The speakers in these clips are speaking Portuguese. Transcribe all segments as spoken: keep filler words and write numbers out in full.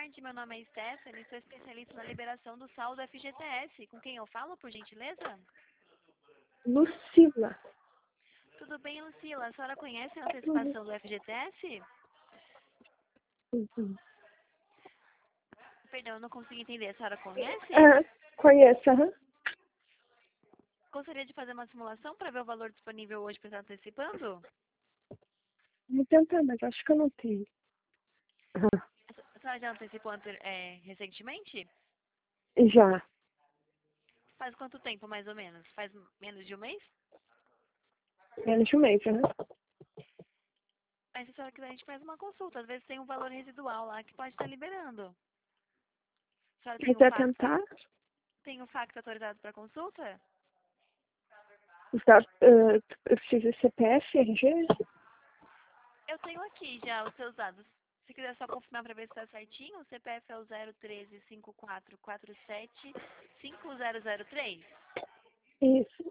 tarde, meu nome é Stephanie, sou especialista na liberação do saldo F G T S. Com quem eu falo, por gentileza? Lucila. Tudo bem, Lucila? A senhora conhece a Uhum. antecipação do F G T S? Uhum. Perdão, eu não consegui entender. A senhora conhece? Ah, conheço, aham. Gostaria de fazer uma simulação para ver o valor disponível hoje para estar antecipando? Vou tentar, mas acho que eu não tenho. Aham. A senhora já antecipou ante- é, recentemente? Já. Faz quanto tempo, mais ou menos? Faz menos de um mês? Menos de um mês, aham. Mas se a senhora quiser, a gente faz uma consulta. Às vezes tem um valor residual lá que pode estar liberando. A senhora tem o Quiser fax, tentar, tem o fax autorizado para consulta? usar, uh, eu preciso de C P F, R G. Eu tenho aqui já os seus dados. Se quiser só confirmar para ver se está certinho, o C P F é o zero treze cinco quatro quatro sete cinco zero zero três. Isso.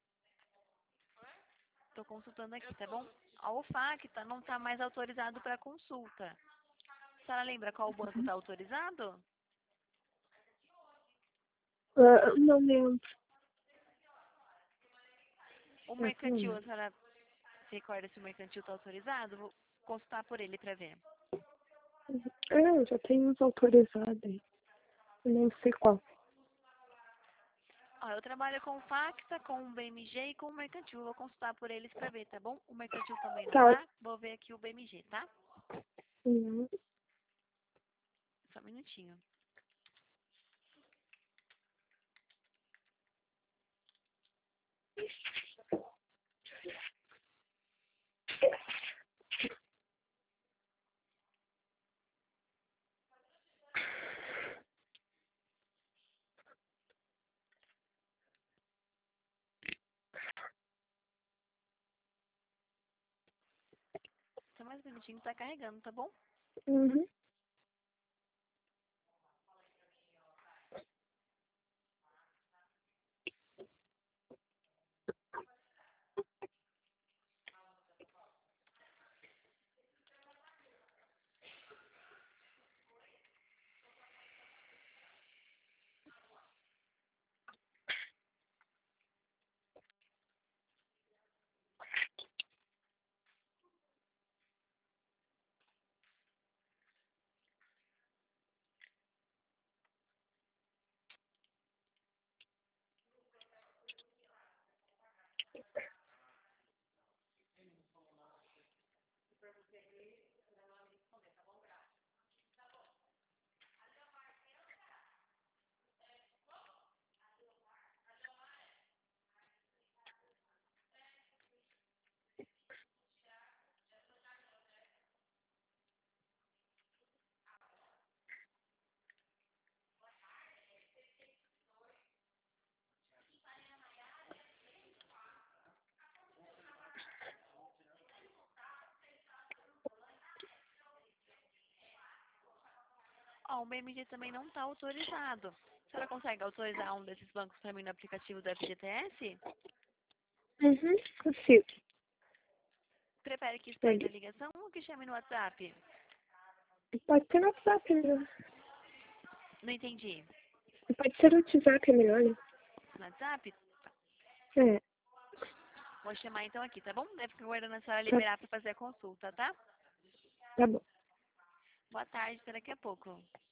Estou consultando aqui, tá bom? A O F A C tá, não está mais autorizado para consulta. A senhora lembra qual banco está autorizado? Uh, não lembro. O É, não mercantil, a lembro. senhora se recorda se o mercantil está autorizado? Vou consultar por ele para ver. Ah, já tem uns autorizados aí. Eu não sei qual. Ó, eu trabalho com o Facta, com o B M G e com o mercantil. Vou consultar por eles para ver, tá bom? O mercantil também não Tá. tá. Vou ver aqui o B M G, tá? Uhum. Só um minutinho. Só mais um minutinho, tá carregando, tá bom? Uhum. Ó, o B M G também não tá autorizado. A senhora consegue autorizar um desses bancos para mim no aplicativo do F G T S? Uhum. Consigo. Prefere que espere na Ali. ligação ou que chame no WhatsApp? Pode ser no WhatsApp, melhor. Não entendi. Pode ser no WhatsApp, é melhor. Né? No WhatsApp? É. Vou chamar então aqui, tá bom? Deve ficar aguardando a senhora Tá, liberar para fazer a consulta, tá? tá bom. Boa tarde, até daqui a pouco.